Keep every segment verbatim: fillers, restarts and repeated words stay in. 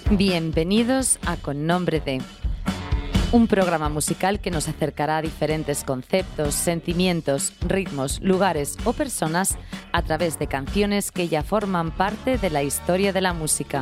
Bienvenidos a Con Nombre de, un programa musical que nos acercará a diferentes conceptos, sentimientos, ritmos, lugares o personas a través de canciones que ya forman parte de la historia de la música.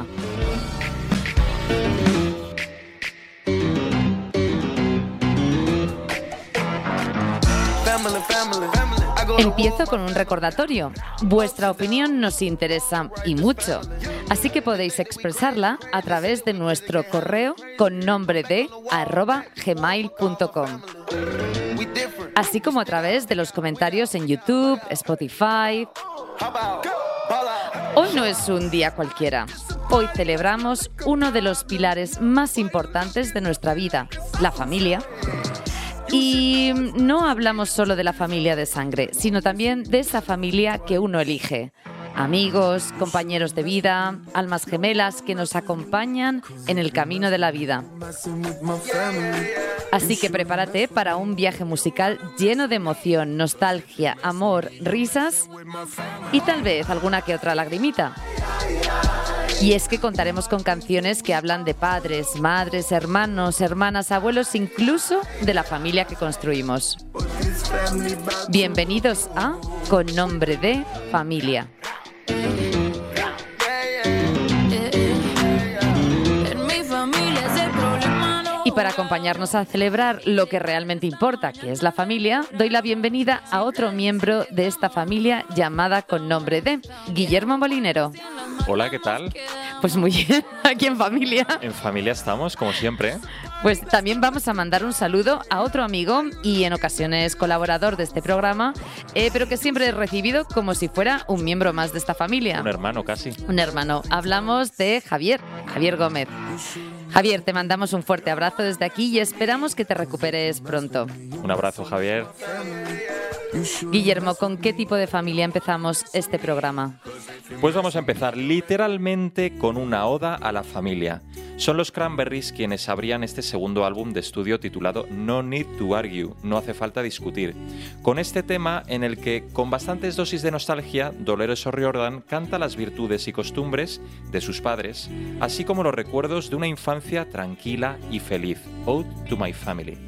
Empiezo con un recordatorio. Vuestra opinión nos interesa y mucho, así que podéis expresarla a través de nuestro correo con nombre de arroba gmail punto com, así como a través de los comentarios en YouTube, Spotify. Hoy no es un día cualquiera. Hoy celebramos uno de los pilares más importantes de nuestra vida, la familia. Y no hablamos solo de la familia de sangre, sino también de esa familia que uno elige. Amigos, compañeros de vida, almas gemelas que nos acompañan en el camino de la vida. Así que prepárate para un viaje musical lleno de emoción, nostalgia, amor, risas y tal vez alguna que otra lagrimita. Y es que contaremos con canciones que hablan de padres, madres, hermanos, hermanas, abuelos, incluso de la familia que construimos. Bienvenidos a Con Nombre de Familia. Y para acompañarnos a celebrar lo que realmente importa, que es la familia, doy la bienvenida a otro miembro de esta familia llamada Con Nombre de, Guillermo Molinero. Hola, ¿qué tal? Pues muy bien, aquí en familia. En familia estamos, como siempre. Pues también vamos a mandar un saludo a otro amigo y en ocasiones colaborador de este programa, eh, pero que siempre he recibido como si fuera un miembro más de esta familia. Un hermano casi. Un hermano. Hablamos de Javier, Javier Gómez. Javier, te mandamos un fuerte abrazo desde aquí y esperamos que te recuperes pronto. Un abrazo, Javier. Guillermo, ¿con qué tipo de familia empezamos este programa? Pues vamos a empezar literalmente con una oda a la familia. Son los Cranberries quienes abrían este segundo álbum de estudio titulado No Need to Argue, no hace falta discutir, con este tema en el que, con bastantes dosis de nostalgia, Dolores O'Riordan canta las virtudes y costumbres de sus padres, así como los recuerdos de una infancia tranquila y feliz. Ode to my family.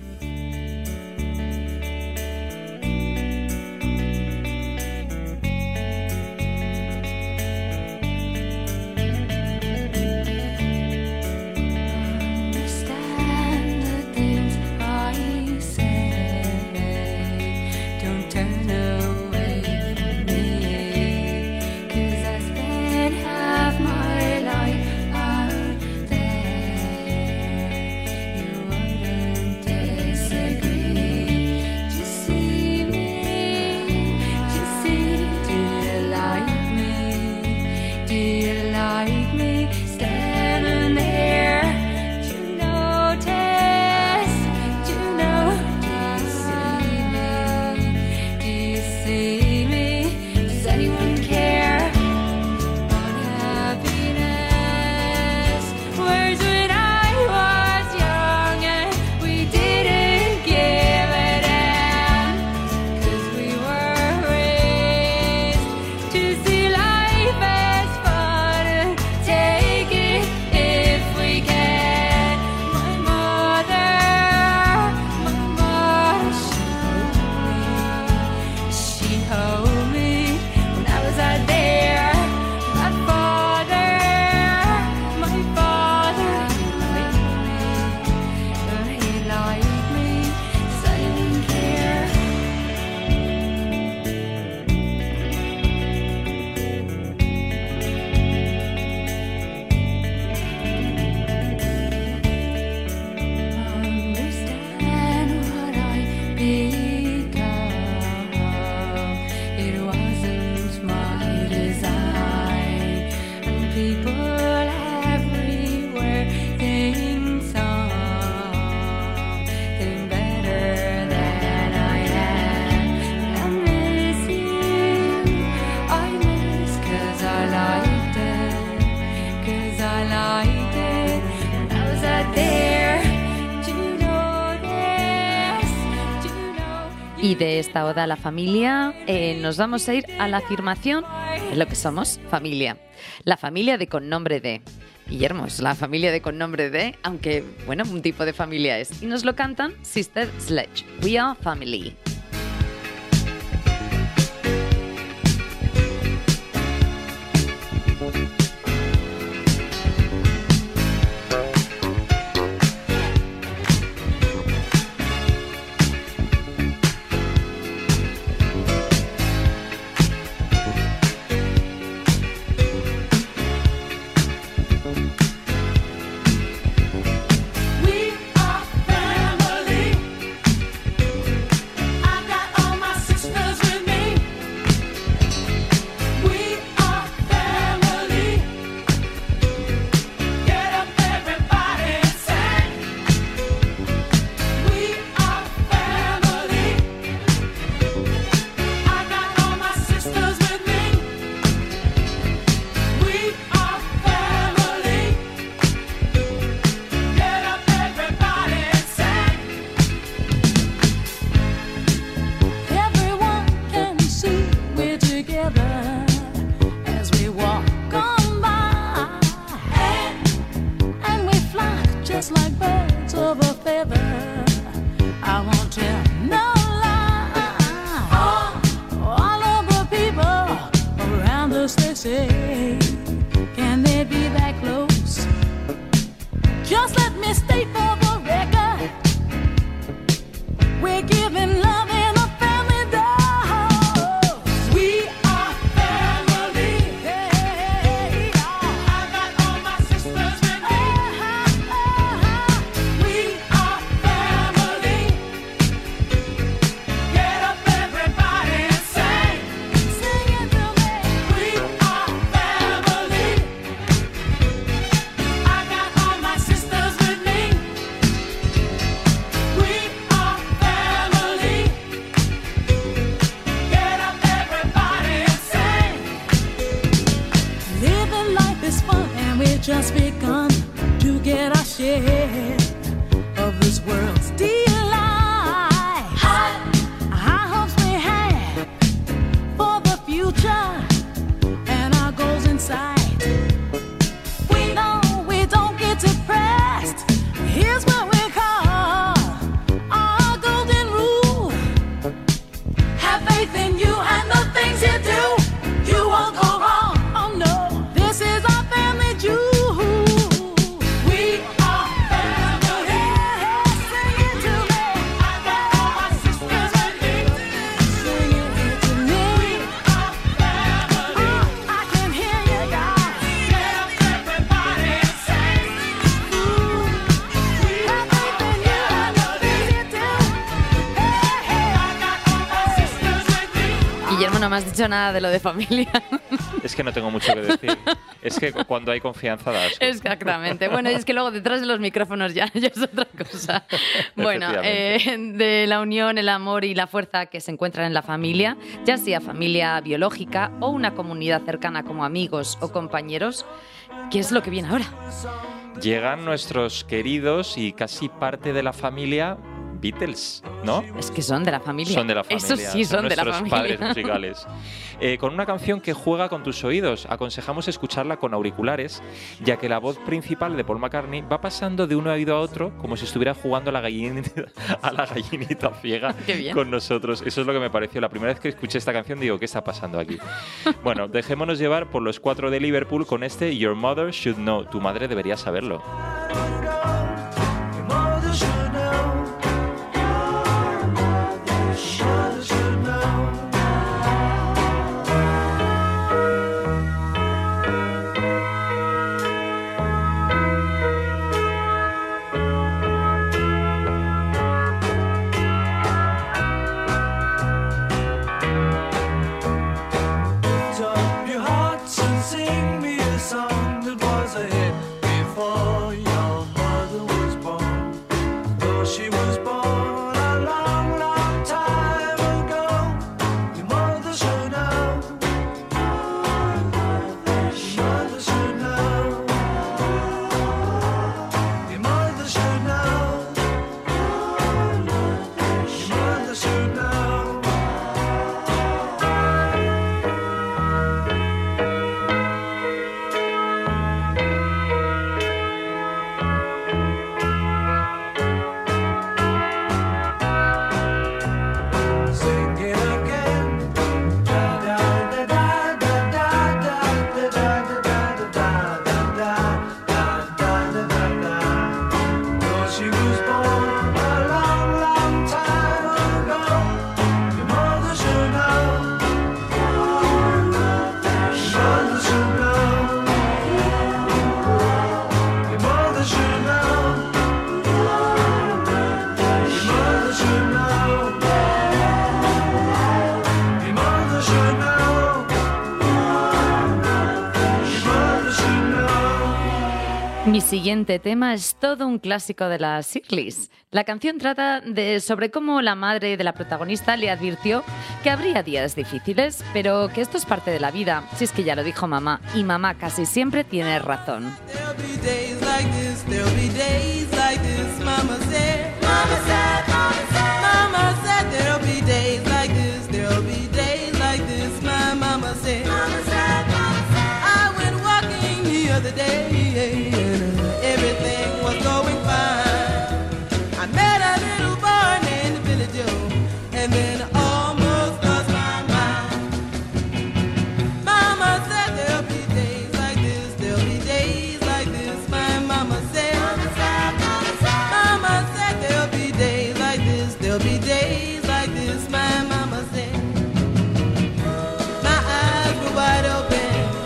Y de esta oda a la familia eh, nos vamos a ir a la afirmación de lo que somos, familia. La familia de con nombre de. Guillermo, es la familia de con nombre de, aunque, bueno, un tipo de familia es. Y nos lo cantan Sister Sledge. We are family. Just begun to get our share of this world's delight. High, high hopes we have for the future and our goals in sight. We know we don't get depressed. Here's what we call our golden rule. Have faith in you and the things you do. You won't go wrong. Oh no, this is our family jewel. Guillermo, no me has dicho nada de lo de familia. Es que no tengo mucho que decir. Es que cuando hay confianza da asco. Exactamente. Bueno, y es que luego detrás de los micrófonos ya, ya es otra cosa. Bueno, eh, de la unión, el amor y la fuerza que se encuentran en la familia, ya sea familia biológica o una comunidad cercana como amigos o compañeros, ¿qué es lo que viene ahora? Llegan nuestros queridos y casi parte de la familia Beatles, ¿no? Es que son de la familia. Son de la familia. Eso sí, son, son de la familia. Nuestros padres musicales. Eh, con una canción que juega con tus oídos. Aconsejamos escucharla con auriculares, ya que la voz principal de Paul McCartney va pasando de un oído a otro como si estuviera jugando a la gallinita, a la gallinita ciega con nosotros. Eso es lo que me pareció. La primera vez que escuché esta canción digo, ¿qué está pasando aquí? Bueno, dejémonos llevar por los cuatro de Liverpool con este Your Mother Should Know. Tu madre debería saberlo. Now Mi siguiente tema es todo un clásico de las Shirleys. La canción trata de sobre cómo la madre de la protagonista le advirtió que habría días difíciles, pero que esto es parte de la vida. Si es que ya lo dijo mamá, y mamá casi siempre tiene razón. The day everything was going fine. I met a little boy named Billy Joe, and then I almost lost my mind. Mama said there'll be days like this, there'll be days like this. My mama said, Mama said there'll be days like this, there'll be days like this. My mama said. My eyes were wide open.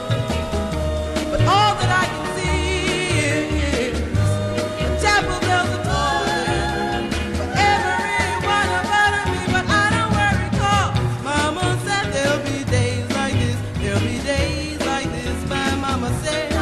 All that I can see is the chapel bells are tolling for every one about me. But I don't worry, 'cause Mama said there'll be days like this, there'll be days like this. My mama said,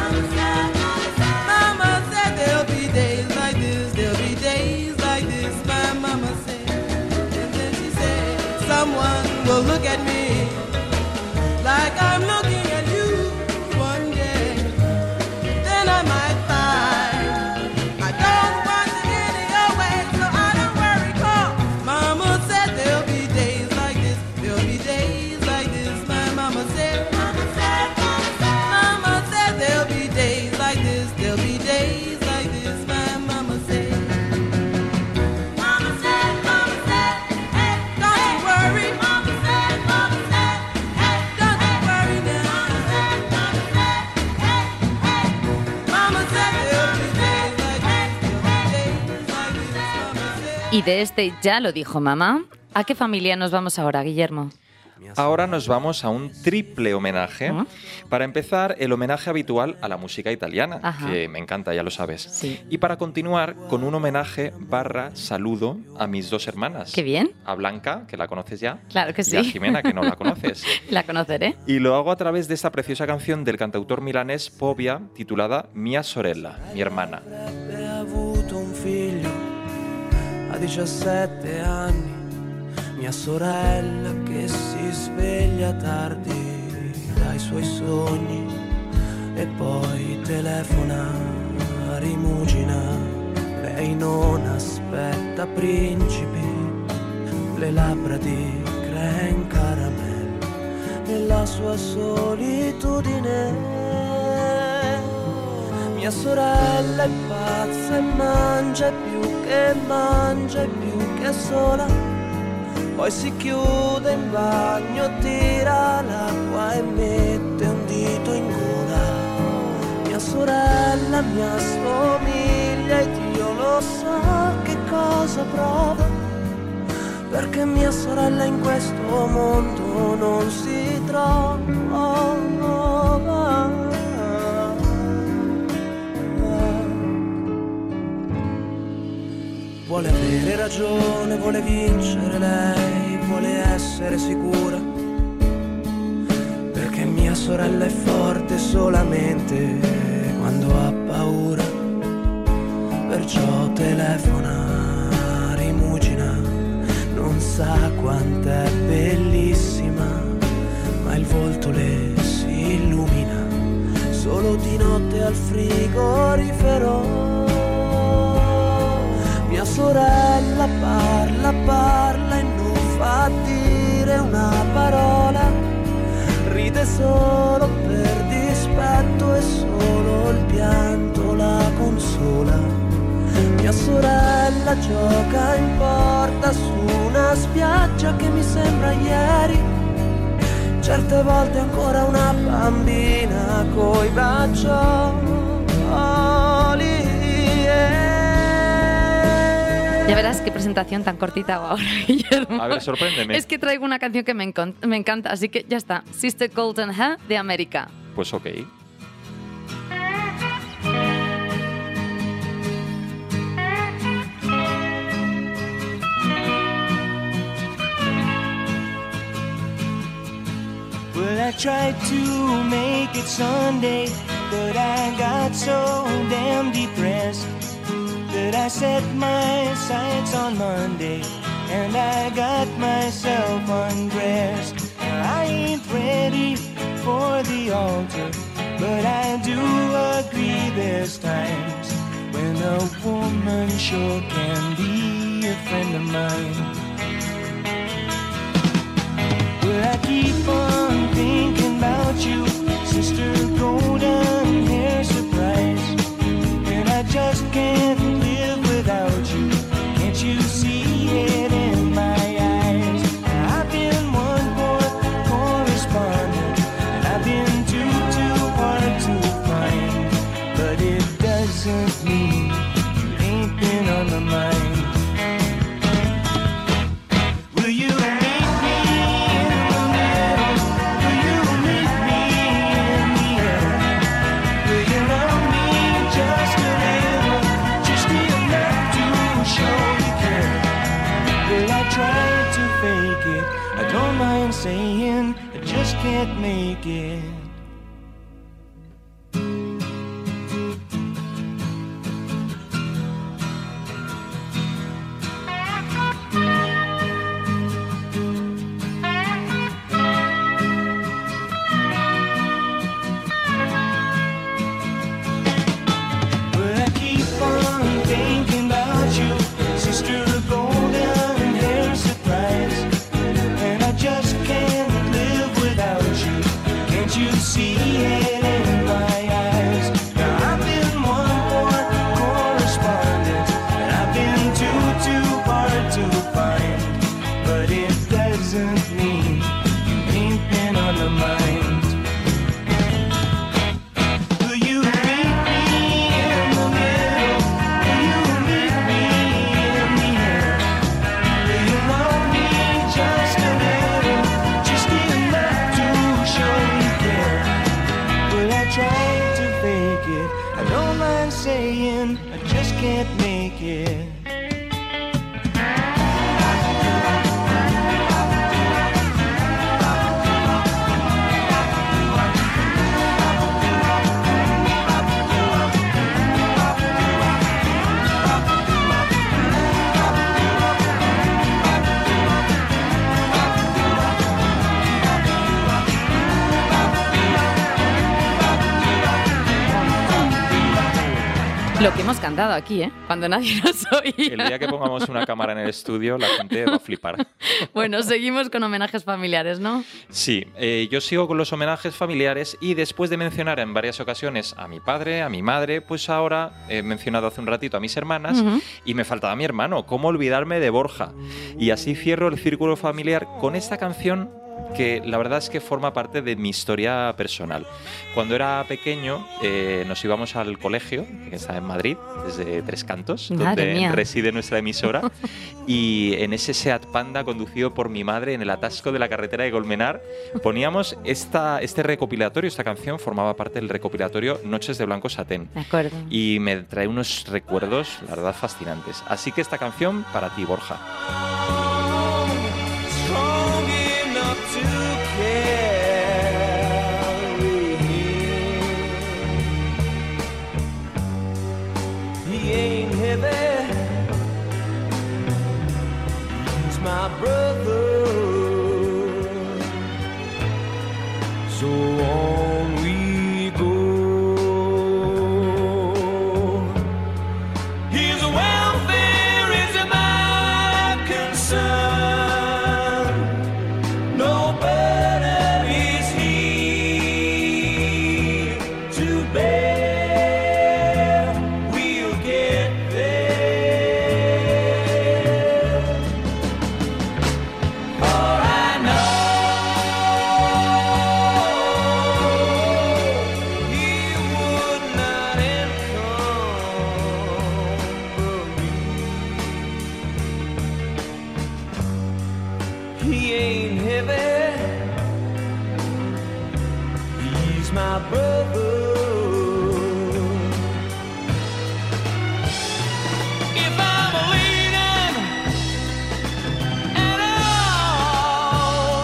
Mama said there'll be days like this, there'll be days like this. My mama said, and then she said, someone will look at me like I'm looking at you one day. Then I might find I don't want it any other way, so I don't worry, 'cause Mama said there'll be days like this, there'll be days like this. My mama said, Mama said, Mama said there'll be days like this, there'll be days like this. My mama said, Mama said, Mama said, hey, don't you worry. Mama said, Mama said, hey, don't you worry now. Mama said, Mama said, hey, hey. Mama said there'll be days like this, there'll be days like this. Mama said. Y de este ya lo dijo mamá. ¿A qué familia nos vamos ahora, Guillermo? Ahora nos vamos a un triple homenaje. ¿Ah? Para empezar, el homenaje habitual a la música italiana, Ajá. que me encanta, ya lo sabes. Sí. Y para continuar, con un homenaje barra saludo a mis dos hermanas. Qué bien. A Blanca, que la conoces ya. Claro que Y a sí. Jimena, que no la conoces. La conoceré. Y lo hago a través de esta preciosa canción del cantautor milanés Povia, titulada Mia sorella, mi hermana. Avrebbe avuto un figlio a diciassette anni, mia sorella che si sveglia tardi dai suoi sogni e poi telefona, rimugina, lei non aspetta principi, le labbra di creme caramel nella sua solitudine. Mia sorella è pazza e mangia e più che mangia e più che sola. Poi si chiude in bagno, tira l'acqua e mette un dito in gola. Mia sorella mi assomiglia ed io lo so che cosa prova, perché mia sorella in questo mondo non si trova. Vuole avere ragione, vuole vincere lei, vuole essere sicura, perché mia sorella è forte solamente quando ha paura. Perciò telefona, rimugina, non sa quant'è bellissima, ma il volto le si illumina solo di notte al frigorifero. Mia sorella parla, parla e non fa dire una parola, ride solo per dispetto e solo il pianto la consola. Mia sorella gioca in porta su una spiaggia che mi sembra ieri, certe volte ancora una bambina coi braccioli. Ya verás qué presentación tan cortita hago ahora, Guillermo. A ver, sorpréndeme. Es que traigo una canción que me, encon- me encanta, así que ya está. Sister Golden Hair de América. Pues ok. Well, I tried to make it Sunday, but I got got so damn depressed that I set my sights on Monday and I got myself undressed. I ain't ready for the altar, but I do agree there's times when a woman sure can be a friend of mine. But I keep on thinking about you, Sister Golden Hair Surprise, and I just can't live without you. Can't you see it in my eyes? I've been one poor correspondent, and I've been too, too hard to find, but it doesn't mean you ain't been on my mind. Will you meet me in the middle? Will you meet me in the air? Will you love me just a little, just enough to show you care? Will I try to fake it? I don't mind saying I just can't make it. But I keep on thinking about you, Sister Golden Hair Surprise, and I just can't live without you. Can't you see it in my eyes? Now I've been one poor correspondent, and I've been too, too hard to find, but it doesn't mean you ain't been on my mind. Will you meet me in the middle? Will you meet me in the air? Will you love me just a little, just enough to show you care? Will I try to fake it? I don't mind saying I just can't make it. Lo que hemos cantado aquí, ¿eh? Cuando nadie nos oía. El día que pongamos una cámara en el estudio, la gente va a flipar. Bueno, seguimos con homenajes familiares, ¿no? Sí, eh, yo sigo con los homenajes familiares y después de mencionar en varias ocasiones a mi padre, a mi madre, pues ahora he mencionado hace un ratito a mis hermanas Ujú. y me faltaba mi hermano. ¿Cómo olvidarme de Borja? Y así cierro el círculo familiar con esta canción que la verdad es que forma parte de mi historia personal. Cuando era pequeño eh, nos íbamos al colegio, que está en Madrid, desde Tres Cantos, Madre donde mía. reside nuestra emisora, y en ese Seat Panda conducido por mi madre en el atasco de la carretera de Colmenar poníamos esta, este recopilatorio, esta canción formaba parte del recopilatorio Noches de Blanco Satén. De acuerdo. Y me trae unos recuerdos, la verdad, fascinantes. Así que esta canción para ti, Borja. Strong enough to carry him. He ain't heavy. He's my brother. So on we go. His welfare is my concern. No burden is he to bear. We'll get there.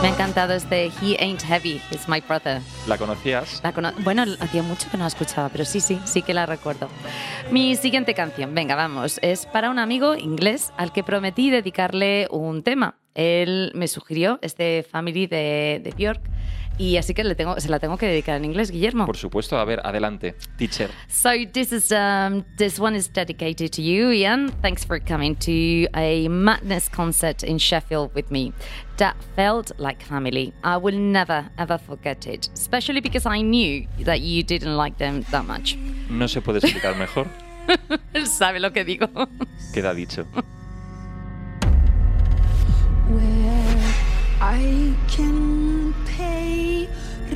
Me ha encantado este He Ain't Heavy, It's My Brother. ¿La conocías? La cono- bueno, hacía mucho que no la escuchaba, pero sí, sí, sí que la recuerdo. Mi siguiente canción, venga, vamos, es para un amigo inglés al que prometí dedicarle un tema. Él me sugirió este Family de, de Björk y así que le tengo, se la tengo que dedicar en inglés, Guillermo. Por supuesto, a ver, adelante, teacher. So this is um, this one is dedicated to you, Ian. Thanks for coming to a Madness concert in Sheffield with me. That felt like family. I will never ever forget it, especially because I knew that you didn't like them that much. No se puede explicar mejor. Él sabe lo que digo. Queda dicho. Where I can pay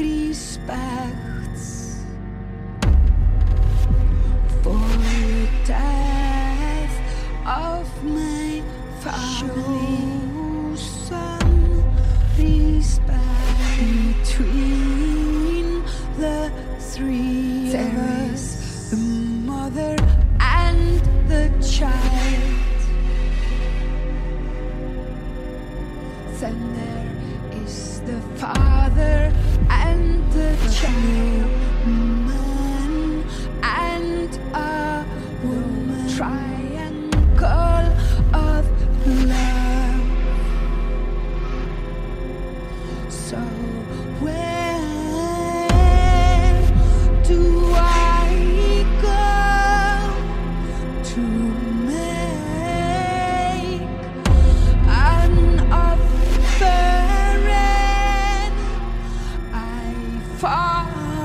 respects for the death of my family. Show some respect between the three of us, the mother and the child. Then there is the father and the child, man and a woman, triangle of love. So where do I go to make an offering? I fall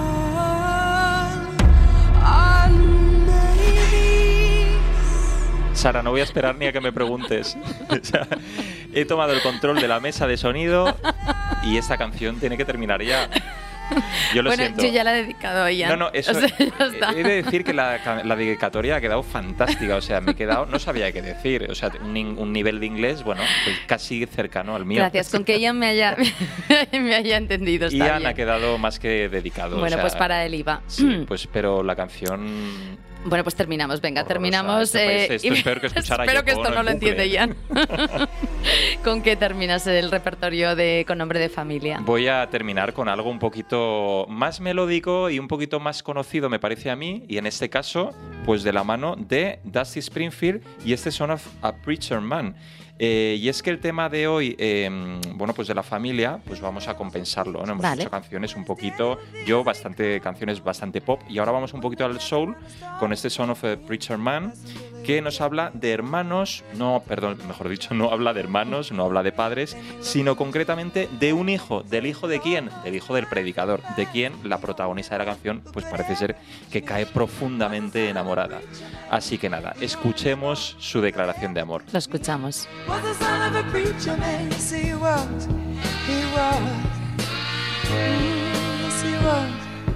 on my knees. Sara, no voy a esperar ni a que me preguntes. O sea, he tomado el control de la mesa de sonido y esta canción tiene que terminar ya. Yo lo bueno, siento. yo ya la he dedicado a Ian. No, no, eso. O sea, ya está. He de decir que la, la dedicatoria ha quedado fantástica. O sea, me he quedado, no sabía qué decir. O sea, un, un nivel de inglés, bueno, pues casi cercano al mío. Gracias, con que Ian me haya, me haya entendido. Está Ian bien. ha quedado más que dedicado. Bueno, o sea, pues para él iba. Sí, pues, pero la canción. Bueno, pues terminamos, venga, Horrorosa. terminamos. Esto parece- esto y- es peor que escuchar a Espero que Yoko esto Ono no en lo entiende bucle. Ian. ¿Con qué terminas el repertorio de Con nombre de familia? Voy a terminar con algo un poquito más melódico y un poquito más conocido, me parece a mí, y en este caso, pues de la mano de Dusty Springfield y este Son of a Preacher Man. Eh, y es que el tema de hoy, eh, bueno, pues de la familia, pues vamos a compensarlo, ¿no? Hemos Vale. hecho canciones un poquito, yo bastante, canciones bastante pop, y ahora vamos un poquito al soul con este Son of a Preacher Man, que nos habla de hermanos, no, perdón, mejor dicho, no habla de hermanos, no habla de padres, sino concretamente de un hijo. ¿Del hijo de quién? Del hijo del predicador, de quien la protagonista de la canción, pues parece ser que cae profundamente enamorada. Así que nada, escuchemos su declaración de amor. Lo escuchamos. Was the son of a preacher man, yes he was, he was, Mm, yes he was.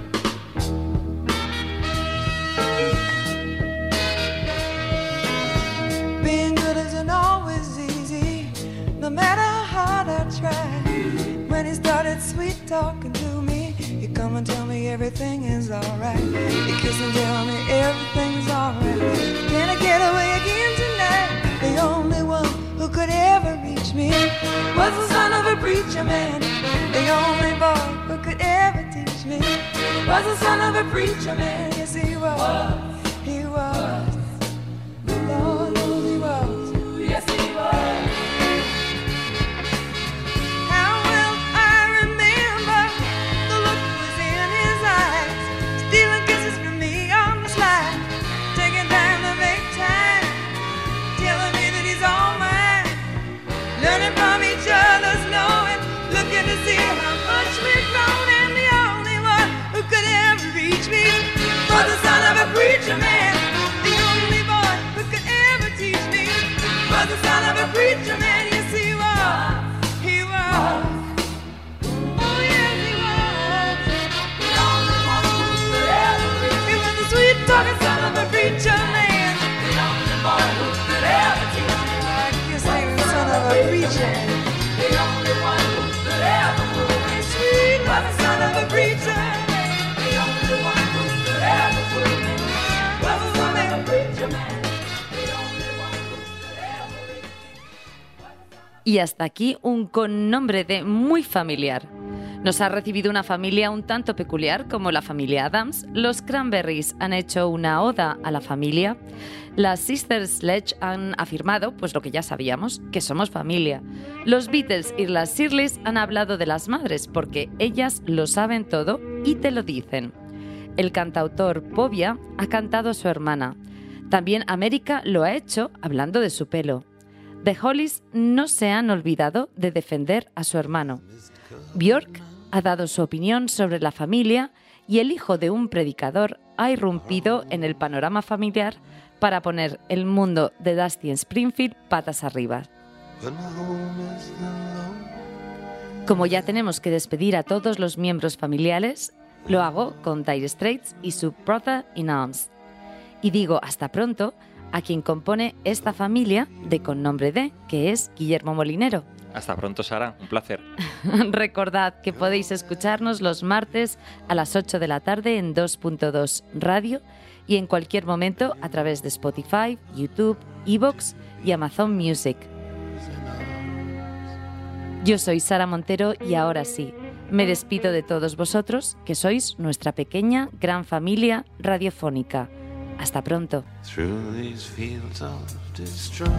Being good isn't always easy, no matter how hard I try. When he started sweet talking to me, he come and tell me everything is alright. He kiss and tell me everything's alright. Can I get away again tonight? The only one who could ever reach me was the son of a preacher man. The only boy who could ever teach me was the son of a preacher man. Yes, he was. He was. Lord knows he was. Yes, he was. How well I remember the look was in his eyes, stealing kisses from me on the slide, taking time to make time, telling me that he's all mine, learning from each other's knowing, looking to see how much we've grown, and the only one who could ever reach me was the son of a preacher man. The only boy who could ever teach me was the son of a preacher man. Yes, he was. He was. Oh, yes, he was. The only one who could ever reach me. He was the sweet talking son of a preacher man. The only boy who could ever teach me. I guess he was the son of a preacher. The only one who could ever fool me. Sweet was the son of a preacher. The only one who could ever fool me was the son of a preacher man. The only one who could ever reach me was the son of a Y hasta aquí un con nombre de muy familiar. Nos ha recibido una familia un tanto peculiar como la familia Adams. Los Cranberries han hecho una oda a la familia. Las Sisters Sledge han afirmado, pues lo que ya sabíamos, que somos familia. Los Beatles y las Shirleys han hablado de las madres porque ellas lo saben todo y te lo dicen. El cantautor Povia ha cantado a su hermana. También América lo ha hecho hablando de su pelo. The Hollies no se han olvidado de defender a su hermano. Björk ha dado su opinión sobre la familia y el hijo de un predicador ha irrumpido en el panorama familiar para poner el mundo de Dusty Springfield patas arriba. Como ya tenemos que despedir a todos los miembros familiares, lo hago con Dire Straits y su Brother in Arms. Y digo hasta pronto a quien compone esta familia de con nombre de, que es Guillermo Molinero. Hasta pronto, Sara. Un placer. Recordad que podéis escucharnos los martes a las ocho de la tarde en dos punto dos Radio y en cualquier momento a través de Spotify, YouTube, iVoox y Amazon Music. Yo soy Sara Montero y ahora sí, me despido de todos vosotros, que sois nuestra pequeña, gran familia radiofónica. Hasta pronto. Through these fields of destruction,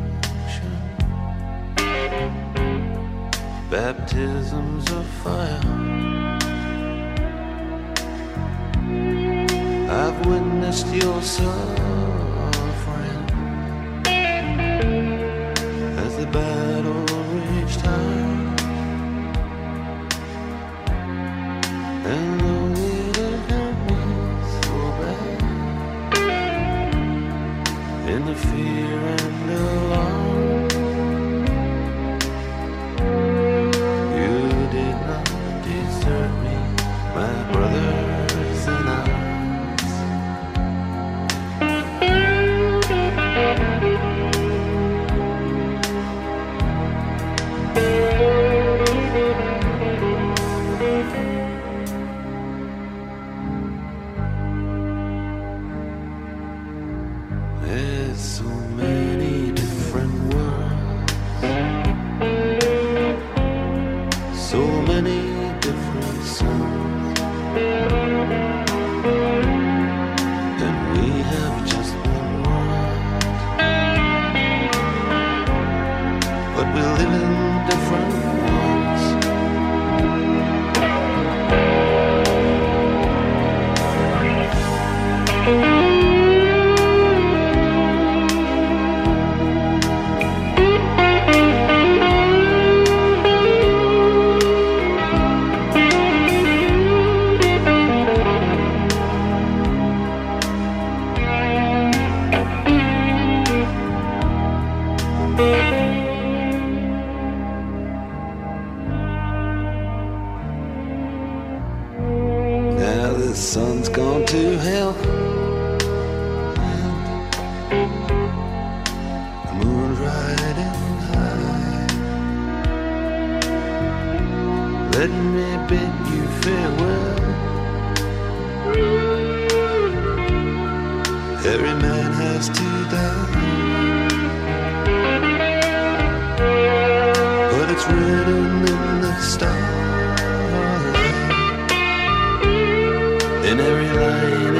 baptisms of fire, I've witnessed your suffering as the battle reached high, and though it had hurt me so bad, in the fear and alarm, you did not desert me, my brothers in arms. There's so many different worlds, so many different suns, and we have just one world, but we live in different ones. Now the sun's gone to hell, the moon's riding high. Let me bid you farewell. Every man has to die, but it's written in the stars, in every line